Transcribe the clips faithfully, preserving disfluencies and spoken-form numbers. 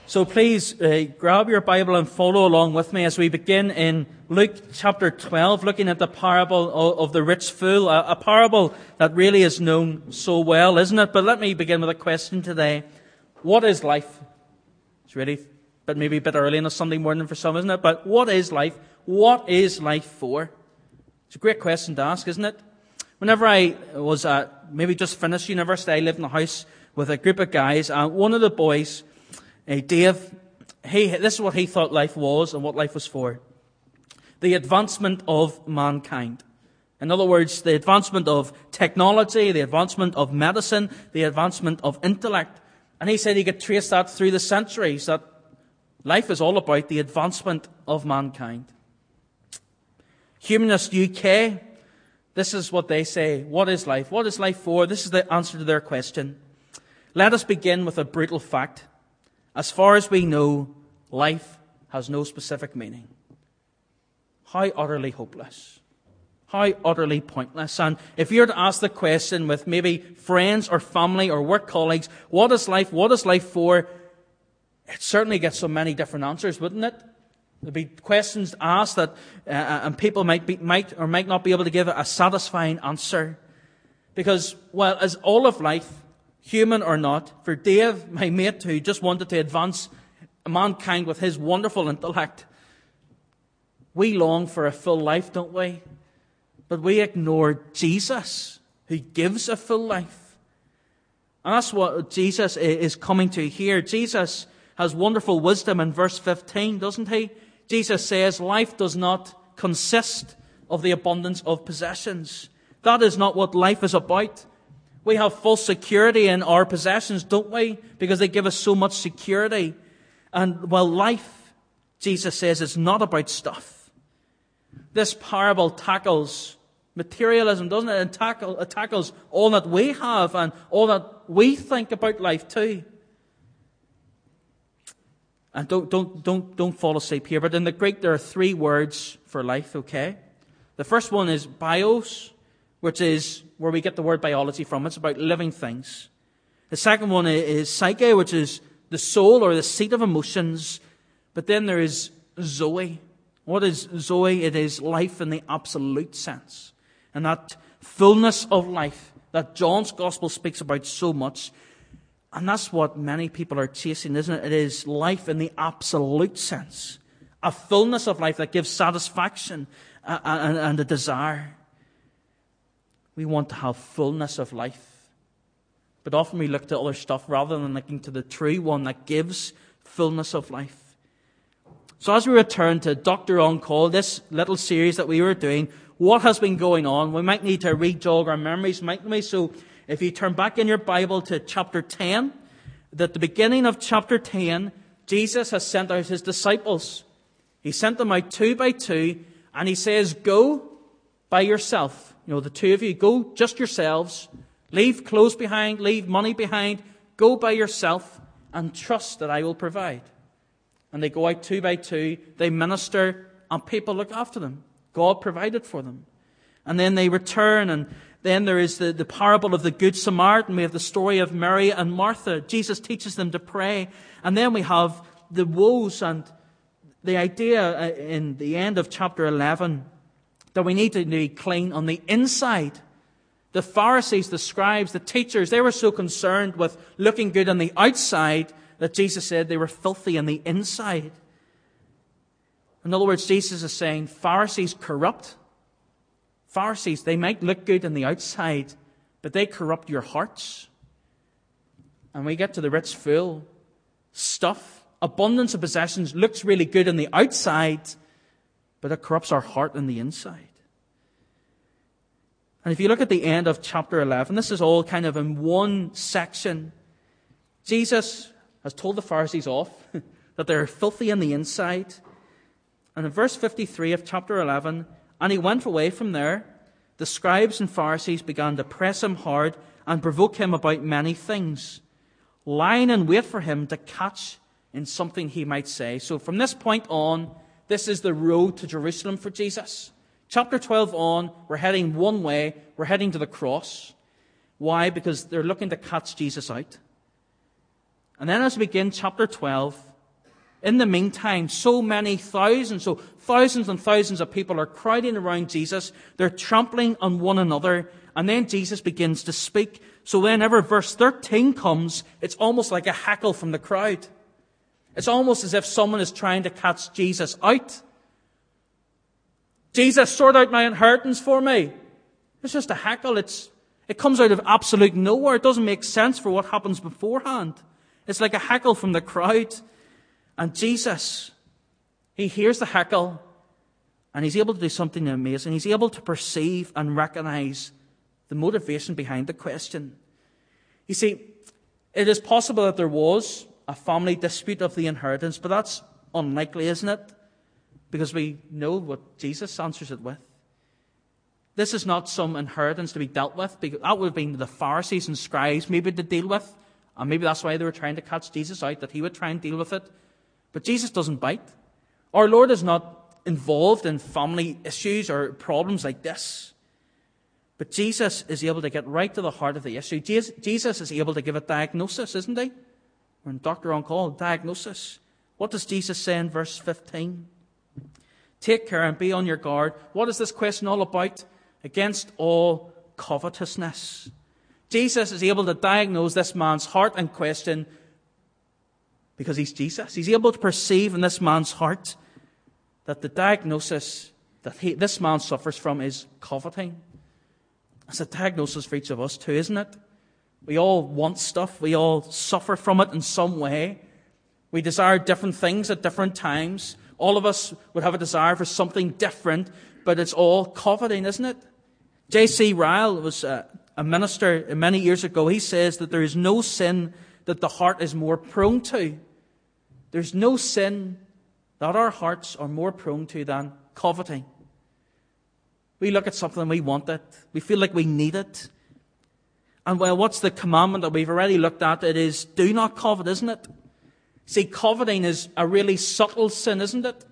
So please uh, grab your Bible and follow along with me as we begin in Luke chapter twelve, looking at the parable of, of the rich fool, a, a parable that really is known so well, isn't it? But let me begin with a question today. What is life? It's really, but maybe a bit early on a Sunday morning for some, isn't it? But what is life? What is life for? It's a great question to ask, isn't it? Whenever I was uh, maybe just finished university, I lived in a house with a group of guys, and one of the boys, uh, Dave, he, this is what he thought life was and what life was for. The advancement of mankind. In other words, the advancement of technology, the advancement of medicine, the advancement of intellect. And he said he could trace that through the centuries, that life is all about the advancement of mankind. Humanist U K, this is what they say. What is life? What is life for? This is the answer to their question. Let us begin with a brutal fact. As far as we know, life has no specific meaning. How utterly hopeless. How utterly pointless. And if you were to ask the question with maybe friends or family or work colleagues, what is life? What is life for? It certainly gets so many different answers, wouldn't it? There'll be questions asked that, uh, and people might be, might or might not be able to give a satisfying answer. Because, well, as all of life, human or not, for Dave, my mate, who just wanted to advance mankind with his wonderful intellect, we long for a full life, don't we? But we ignore Jesus, who gives a full life. And that's what Jesus is coming to here. Jesus has wonderful wisdom in verse fifteen, doesn't he? Jesus says life does not consist of the abundance of possessions. That is not what life is about. We have full security in our possessions, don't we? Because they give us so much security. And well, life, Jesus says, is not about stuff. This parable tackles materialism, doesn't it? It, tackle, it tackles all that we have and all that we think about life too. And don't, don't, don't, don't fall asleep here. But in the Greek, there are three words for life, okay? The first one is bios, which is where we get the word biology from. It's about living things. The second one is psyche, which is the soul or the seat of emotions. But then there is zoe. What is zoe? It is life in the absolute sense. And that fullness of life that John's Gospel speaks about so much. And that's what many people are chasing, isn't it? It is life in the absolute sense. A fullness of life that gives satisfaction and, and a desire. We want to have fullness of life. But often we look to other stuff rather than looking to the true one that gives fullness of life. So as we return to Doctor On Call, this little series that we were doing, what has been going on? We might need to re-jog our memories, mightn't we? So if you turn back in your Bible to chapter ten, at the beginning of chapter ten, Jesus has sent out his disciples. He sent them out two by two, and he says, go by yourself. You know, the two of you, go just yourselves. Leave clothes behind, leave money behind. Go by yourself and trust that I will provide. And they go out two by two, they minister, and people look after them. God provided for them. And then they return, and then there is the, the parable of the Good Samaritan. We have the story of Mary and Martha. Jesus teaches them to pray. And then we have the woes and the idea in the end of chapter eleven that we need to be clean on the inside. The Pharisees, the scribes, the teachers, they were so concerned with looking good on the outside that Jesus said they were filthy on the inside. In other words, Jesus is saying Pharisees corrupt. Pharisees, they might look good on the outside, but they corrupt your hearts. And we get to the rich fool. Stuff, abundance of possessions looks really good on the outside, but it corrupts our heart on the inside. And if you look at the end of chapter eleven, this is all kind of in one section. Jesus has told the Pharisees off that they're filthy on the inside. And in verse fifty-three of chapter eleven, and he went away from there. The scribes and Pharisees began to press him hard and provoke him about many things, lying in wait for him to catch in something he might say. So from this point on, this is the road to Jerusalem for Jesus. Chapter twelve on, we're heading one way. We're heading to the cross. Why? Because they're looking to catch Jesus out. And then as we begin chapter twelve, In the meantime, so many thousands, so thousands and thousands of people are crowding around Jesus. They're trampling on one another. And then Jesus begins to speak. So whenever verse thirteen comes, it's almost like a heckle from the crowd. It's almost as if someone is trying to catch Jesus out. Jesus, sort out my inheritance for me. It's just a heckle. It's, it comes out of absolute nowhere. It doesn't make sense for what happens beforehand. It's like a heckle from the crowd. And Jesus, he hears the heckle, and he's able to do something amazing. He's able to perceive and recognize the motivation behind the question. You see, it is possible that there was a family dispute of the inheritance, but that's unlikely, isn't it? Because we know what Jesus answers it with. This is not some inheritance to be dealt with, because that would have been the Pharisees and scribes maybe to deal with, and maybe that's why they were trying to catch Jesus out, that he would try and deal with it. But Jesus doesn't bite. Our Lord is not involved in family issues or problems like this. But Jesus is able to get right to the heart of the issue. Jesus is able to give a diagnosis, isn't he? When doctor on call, diagnosis. What does Jesus say in verse fifteen? Take care and be on your guard. What is this question all about? Against all covetousness. Jesus is able to diagnose this man's heart and question because he's Jesus. He's able to perceive in this man's heart that the diagnosis that he, this man suffers from is coveting. It's a diagnosis for each of us too, isn't it? We all want stuff. We all suffer from it in some way. We desire different things at different times. All of us would have a desire for something different, but it's all coveting, isn't it? J C Ryle was a, a minister many years ago. He says that there is no sin that the heart is more prone to. There's no sin that our hearts are more prone to than coveting. We look at something and we want it. We feel like we need it. And well, what's the commandment that we've already looked at? It is, do not covet, isn't it? See, coveting is a really subtle sin, isn't it?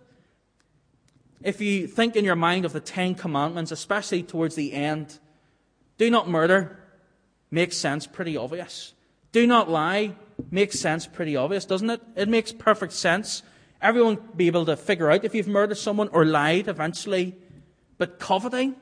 If you think in your mind of the Ten Commandments, especially towards the end, do not murder makes sense, pretty obvious. Do not lie makes sense, pretty obvious, doesn't it? It makes perfect sense. Everyone will be able to figure out if you've murdered someone or lied eventually. But coveting,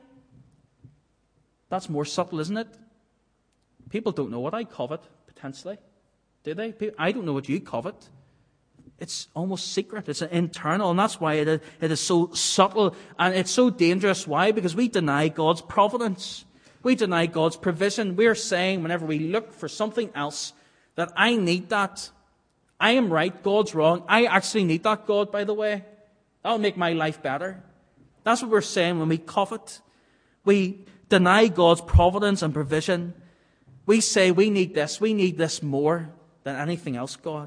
that's more subtle, isn't it? People don't know what I covet, potentially. Do they? I don't know what you covet. It's almost secret. It's internal. And that's why it is, it is so subtle. And it's so dangerous. Why? Because we deny God's providence. We deny God's provision. We're saying whenever we look for something else that I need that. I am right. God's wrong. I actually need that, God, by the way. That'll make my life better. That's what we're saying when we covet. We deny God's providence and provision. We say we need this. We need this more than anything else, God.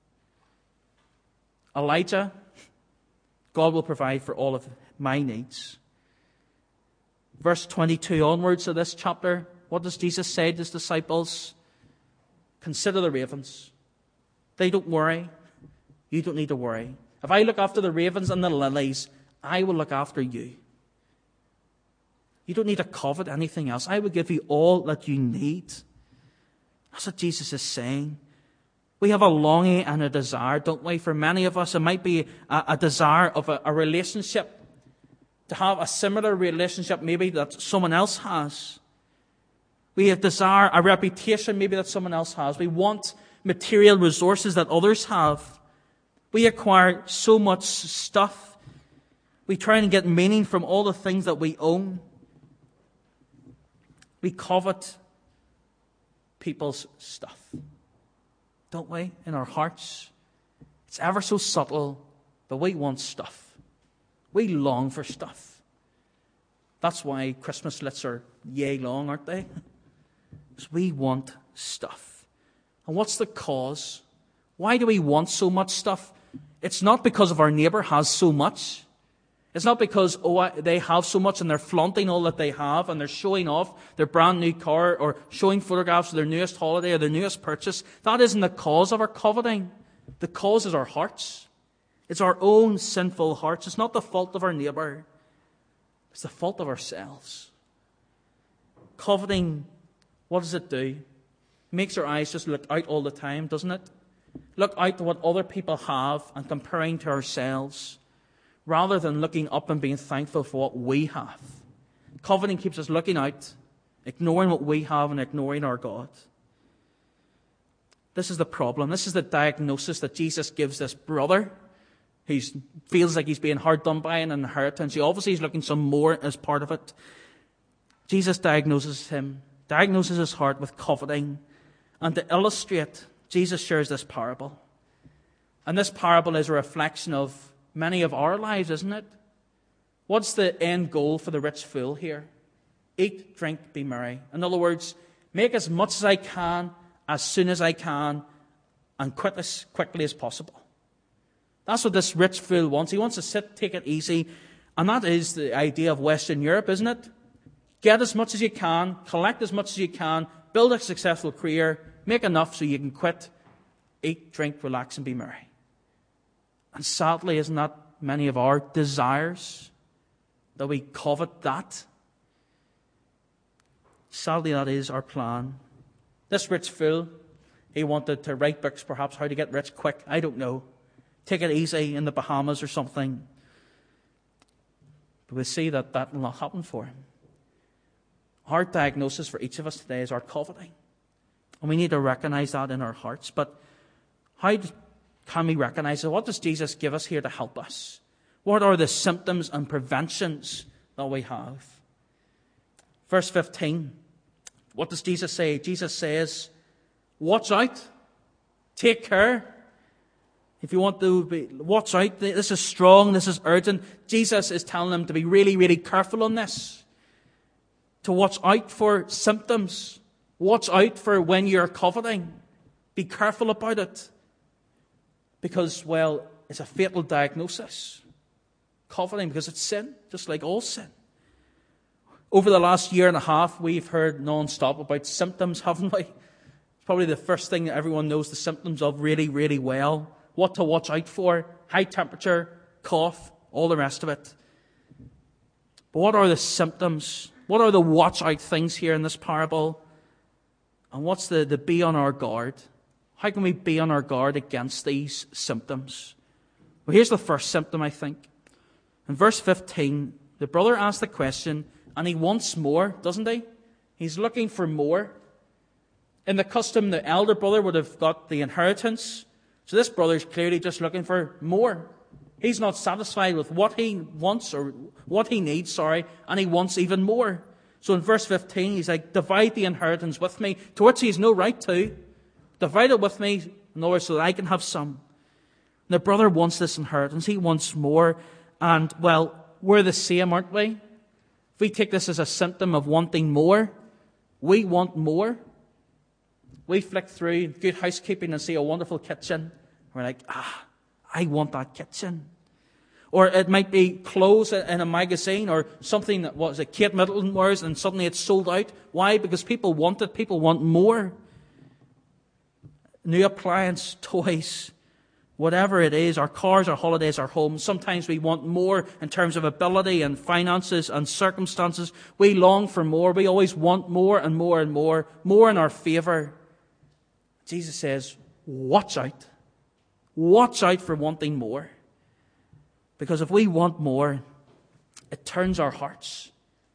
Elijah, God will provide for all of my needs. Verse twenty-two onwards of this chapter, what does Jesus say to his disciples? Consider the ravens. They don't worry. You don't need to worry. If I look after the ravens and the lilies, I will look after you. You don't need to covet anything else. I will give you all that you need. That's what Jesus is saying. We have a longing and a desire, don't we? For many of us, it might be a, a desire of a, a relationship, to have a similar relationship maybe that someone else has. We have desire, a reputation maybe that someone else has. We want material resources that others have. We acquire so much stuff. We try and get meaning from all the things that we own. We covet people's stuff, don't we, in our hearts? It's ever so subtle, but we want stuff. We long for stuff. That's why Christmas lists are yay long, aren't they? Because we want stuff. And what's the cause? Why do we want so much stuff? It's not because of our neighbour has so much. It's not because, oh, they have so much and they're flaunting all that they have and they're showing off their brand new car or showing photographs of their newest holiday or their newest purchase. That isn't the cause of our coveting. The cause is our hearts. It's our own sinful hearts. It's not the fault of our neighbour. It's the fault of ourselves. Coveting, what does it do? It makes our eyes just look out all the time, doesn't it? look out to what other people have and comparing to ourselves, rather than looking up and being thankful for what we have. Coveting keeps us looking out, ignoring what we have and ignoring our God. This is the problem. This is the diagnosis that Jesus gives this brother who feels like he's being hard done by an inheritance. He obviously is looking some more as part of it. Jesus diagnoses him, diagnoses his heart with coveting. And to illustrate, Jesus shares this parable. And this parable is a reflection of many of our lives, isn't it? What's the end goal for the rich fool here? Eat, drink, be merry. In other words, make as much as I can, as soon as I can, and quit as quickly as possible. That's what this rich fool wants. He wants to sit, take it easy. And that is the idea of Western Europe, isn't it? Get as much as you can, collect as much as you can, build a successful career, make enough so you can quit, eat, drink, relax, and be merry. And sadly, isn't that many of our desires, that we covet that? Sadly, that is our plan. This rich fool, he wanted to write books, perhaps, how to get rich quick. I don't know. Take it easy in the Bahamas or something. But we see that that will not happen for him. Our diagnosis for each of us today is our coveting. And we need to recognize that in our hearts. But how can we recognize it? What does Jesus give us here to help us? What are the symptoms and preventions that we have? Verse fifteen. What does Jesus say? Jesus says, watch out. Take care. If you want to be, watch out. This is strong. This is urgent. Jesus is telling them to be really, really careful on this. To watch out for symptoms. Watch out for when you're coveting. Be careful about it. Because, well, it's a fatal diagnosis. Coveting, because it's sin, just like all sin. Over the last year and a half, we've heard non-stop about symptoms, haven't we? It's probably the first thing that everyone knows the symptoms of really, really well. What to watch out for. High temperature, cough, all the rest of it. But what are the symptoms? What are the watch out things here in this parable? And what's the, the be on our guard? How can we be on our guard against these symptoms? Well, here's the first symptom, I think. In verse fifteen, the brother asks the question, and he wants more, doesn't he? He's looking for more. In the custom, the elder brother would have got the inheritance. So this brother's clearly just looking for more. He's not satisfied with what he wants, or what he needs, sorry, and he wants even more. So in verse fifteen, he's like, divide the inheritance with me, to which he has no right to. Divide it with me, in order so that I can have some. And the brother wants this inheritance. He wants more. And, well, we're the same, aren't we? If we take this as a symptom of wanting more, we want more. We flick through Good Housekeeping and see a wonderful kitchen. We're like, ah, I want that kitchen. Or it might be clothes in a magazine, or something that was it Kate Middleton wears, and suddenly it's sold out. Why? Because people want it. People want more. New appliance, toys, whatever it is, our cars, our holidays, our homes. Sometimes we want more in terms of ability and finances and circumstances. We long for more. We always want more and more and more, more in our favor. Jesus says, watch out. Watch out for wanting more. Because if we want more, it turns our hearts.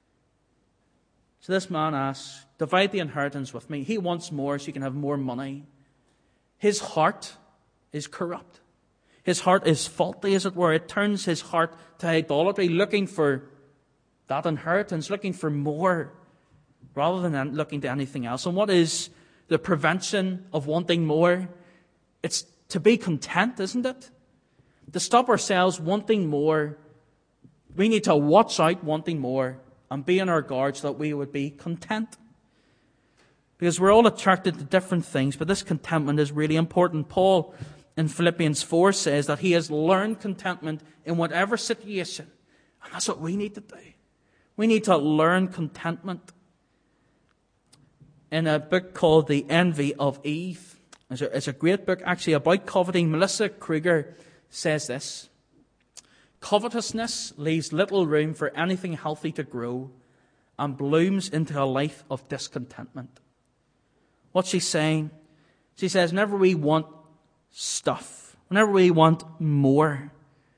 So this man asks, divide the inheritance with me. He wants more so he can have more money. His heart is corrupt. His heart is faulty, as it were. It turns his heart to idolatry, looking for that inheritance, looking for more, rather than looking to anything else. And what is the prevention of wanting more? It's to be content, isn't it? To stop ourselves wanting more, we need to watch out wanting more and be on our guard so that we would be content. Because we're all attracted to different things, but this contentment is really important. Paul in Philippians four says that he has learned contentment in whatever situation. And that's what we need to do. We need to learn contentment. In a book called The Envy of Eve, it's a, it's a great book actually about coveting. Melissa Kruger says this: covetousness leaves little room for anything healthy to grow and blooms into a life of discontentment. What's she saying? She says, whenever we want stuff, whenever we want more,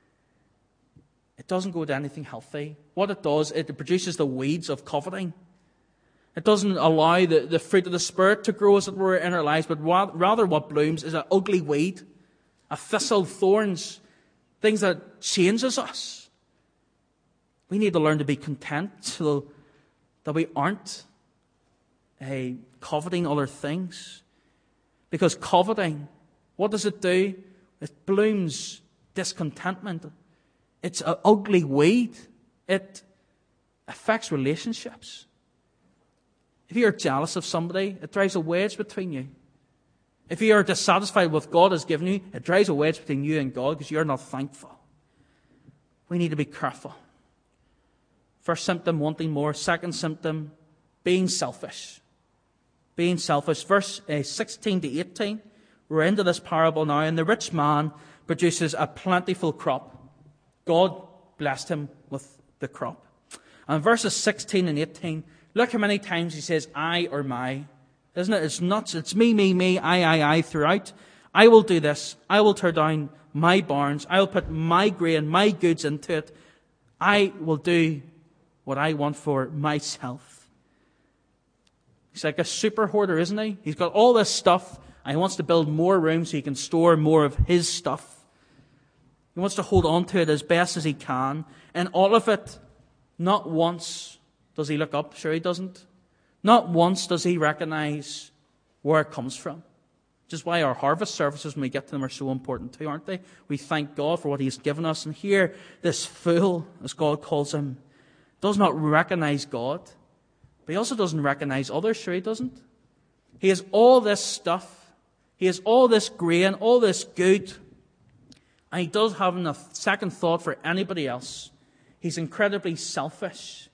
it doesn't go to anything healthy. What it does, it produces the weeds of coveting. It doesn't allow the, the fruit of the Spirit to grow, as it were, in our lives, but rather what blooms is an ugly weed, a thistle, thorns, things that changes us. We need to learn to be content so that we aren't uh, coveting other things. Because coveting, what does it do? It blooms discontentment. It's an ugly weed. It affects relationships. If you're jealous of somebody, it drives a wedge between you. If you are dissatisfied with what God has given you, it drives a wedge between you and God because you're not thankful. We need to be careful. First symptom, wanting more. Second symptom, being selfish. Being selfish. Verse uh, sixteen to eighteen. We're into this parable now. And the rich man produces a plentiful crop. God blessed him with the crop. And verses sixteen and eighteen, look how many times he says, I or my. Isn't it? It's nuts. It's me, me, me, I, I, I throughout. I will do this. I will tear down my barns. I will put my grain, my goods into it. I will do what I want for myself. He's like a super hoarder, isn't he? He's got all this stuff and he wants to build more rooms so he can store more of his stuff. He wants to hold on to it as best as he can. And all of it, not once does he look up. Sure he doesn't. Not once does he recognize where it comes from. Which is why our harvest services, when we get to them, are so important too, aren't they? We thank God for what he's given us. And here, this fool, as God calls him, does not recognize God. But he also doesn't recognize others. Sure he doesn't. He has all this stuff. He has all this grain, all this good. And he does have a second thought for anybody else. He's incredibly selfish.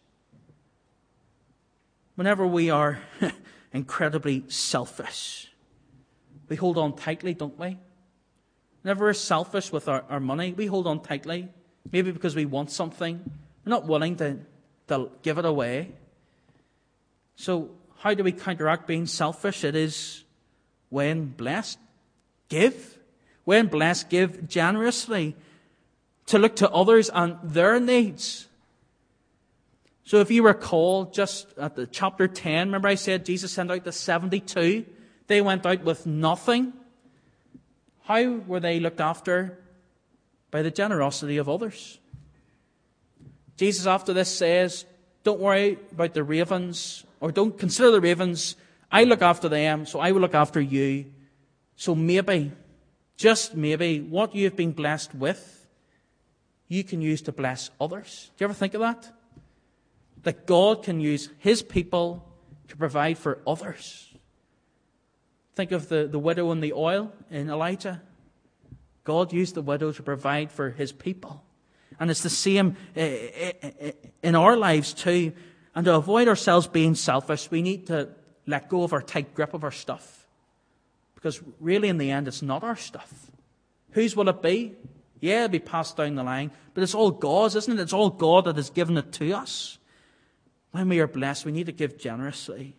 Whenever we are incredibly selfish, we hold on tightly, don't we? Whenever we're selfish with our, our money, we hold on tightly. Maybe because we want something. We're not willing to, to give it away. So how do we counteract being selfish? It is when blessed, give. When blessed, give generously. To look to others and their needs. So if you recall, just at the chapter ten, remember I said Jesus sent out the seventy-two. They went out with nothing. How were they looked after? By the generosity of others. Jesus after this says, don't worry about the ravens, or don't consider the ravens. I look after them, so I will look after you. So maybe, just maybe, what you've been blessed with, you can use to bless others. Do you ever think of that? That God can use his people to provide for others. Think of the, the widow and the oil in Elijah. God used the widow to provide for his people. And it's the same in our lives too. And to avoid ourselves being selfish, we need to let go of our tight grip of our stuff. Because really in the end, it's not our stuff. Whose will it be? Yeah, it'll be passed down the line. But it's all God's, isn't it? It's all God that has given it to us. When we are blessed, we need to give generously.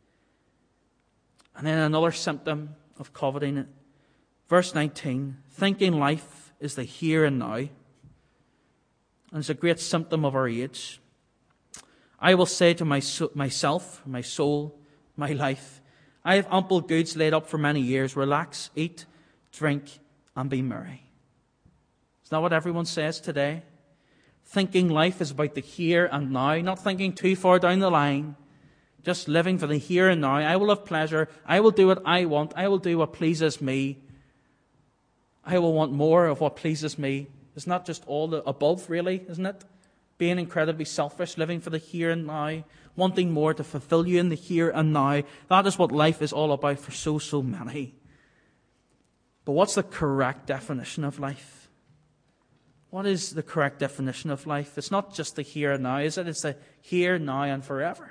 And then another symptom of coveting. Verse nineteen, thinking life is the here and now. And it's a great symptom of our age. I will say to my, myself, my soul, my life, I have ample goods laid up for many years. Relax, eat, drink, and be merry. Is that what everyone says today? Thinking life is about the here and now, not thinking too far down the line. Just living for the here and now. I will have pleasure. I will do what I want. I will do what pleases me. I will want more of what pleases me. It's not just all the above, really, isn't it? Being incredibly selfish, living for the here and now, wanting more to fulfill you in the here and now. That is what life is all about for so, so many. But what's the correct definition of life? What is the correct definition of life? It's not just the here and now, is it? It's the here, now, and forever.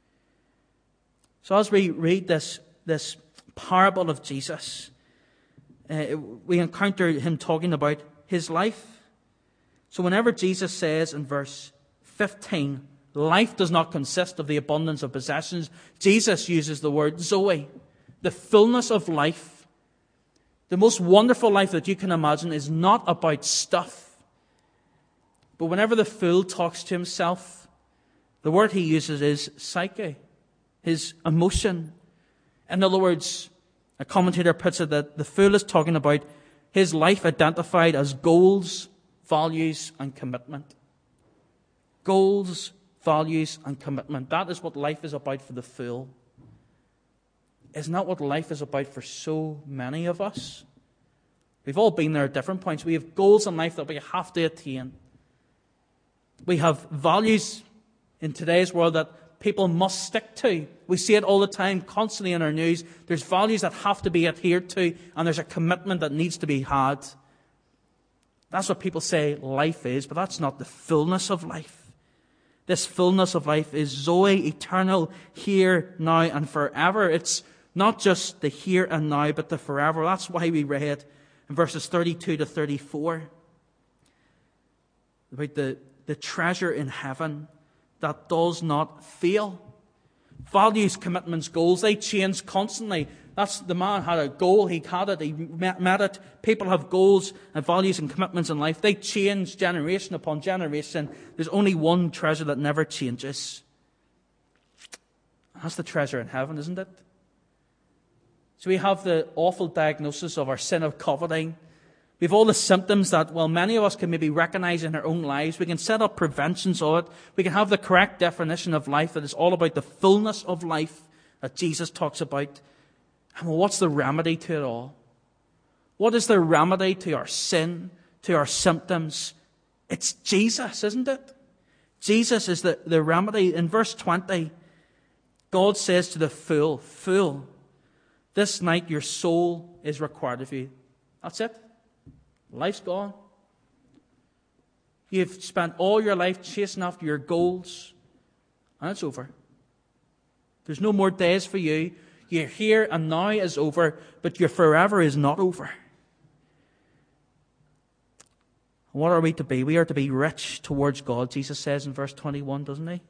So as we read this, this parable of Jesus, uh, we encounter him talking about his life. So whenever Jesus says in verse fifteen, life does not consist of the abundance of possessions, Jesus uses the word Zoe, the fullness of life, The most wonderful life that you can imagine is not about stuff. But whenever the fool talks to himself, the word he uses is psyche, his emotion. In other words, a commentator puts it that the fool is talking about his life identified as goals, values, and commitment. Goals, values, and commitment. That is what life is about for the fool. Isn't that what life is about for so many of us? We've all been there at different points. We have goals in life that we have to attain. We have values in today's world that people must stick to. We see it all the time, constantly in our news. There's values that have to be adhered to, and there's a commitment that needs to be had. That's what people say life is, but that's not the fullness of life. This fullness of life is Zoe, eternal, here, now, and forever. It's not just the here and now, but the forever. That's why we read in verses thirty-two to thirty-four about the, the treasure in heaven that does not fail. Values, commitments, goals, they change constantly. That's the man had a goal, he had it, he met, met it. People have goals and values and commitments in life. They change generation upon generation. There's only one treasure that never changes. That's the treasure in heaven, isn't it? So we have the awful diagnosis of our sin of coveting. We have all the symptoms that, well, many of us can maybe recognize in our own lives. We can set up preventions of it. We can have the correct definition of life that is all about the fullness of life that Jesus talks about. And well, what's the remedy to it all? What is the remedy to our sin, to our symptoms? It's Jesus, isn't it? Jesus is the, the remedy. In verse twenty, God says to the fool, "Fool, this night your soul is required of you." That's it. Life's gone. You've spent all your life chasing after your goals, and it's over. There's no more days for you. Your here and now is over, but your forever is not over. What are we to be? We are to be rich towards God, Jesus says in verse twenty-one, doesn't he?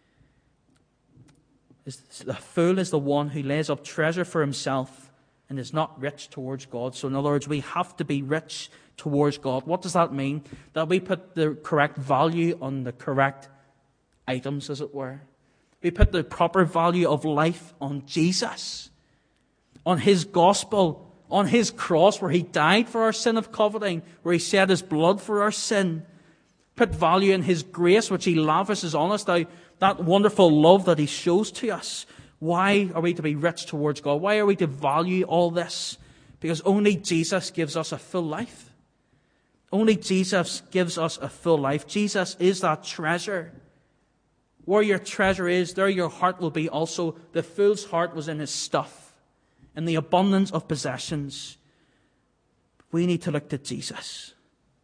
The fool is the one who lays up treasure for himself and is not rich towards God. So in other words, we have to be rich towards God. What does that mean? That we put the correct value on the correct items, as it were. We put the proper value of life on Jesus, on His gospel, on His cross where He died for our sin of coveting, where He shed His blood for our sin. Put value in His grace, which He lavishes on us, now, that wonderful love that He shows to us. Why are we to be rich towards God? Why are we to value all this? Because only Jesus gives us a full life. Only Jesus gives us a full life. Jesus is that treasure. Where your treasure is, there your heart will be also. The fool's heart was in his stuff, in the abundance of possessions. We need to look to Jesus.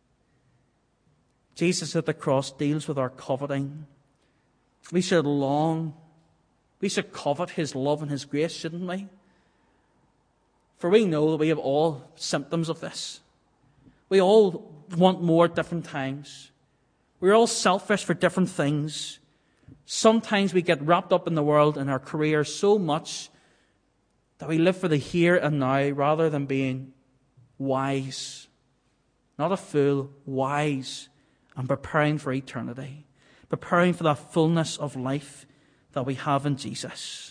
Jesus at the cross deals with our coveting. We should long, we should covet His love and His grace, shouldn't we? For we know that we have all symptoms of this. We all want more at different times. We're all selfish for different things. Sometimes we get wrapped up in the world and our career so much that we live for the here and now rather than being wise. Not a fool, wise, and preparing for eternity. Preparing for that fullness of life that we have in Jesus.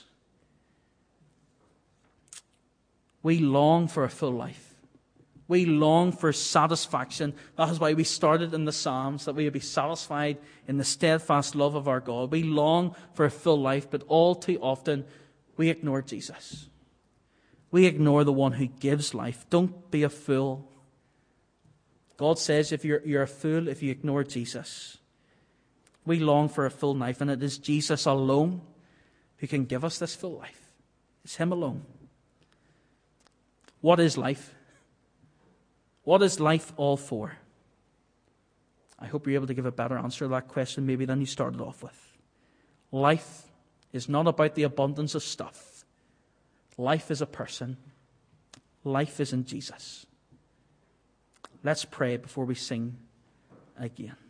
We long for a full life. We long for satisfaction. That is why we started in the Psalms, that we would be satisfied in the steadfast love of our God. We long for a full life, but all too often we ignore Jesus. We ignore the one who gives life. Don't be a fool. God says if you're, you're a fool if you ignore Jesus. We long for a full life, and it is Jesus alone who can give us this full life. It's Him alone. What is life? What is life all for? I hope you're able to give a better answer to that question maybe than you started off with. Life is not about the abundance of stuff. Life is a person. Life is in Jesus. Let's pray before we sing again.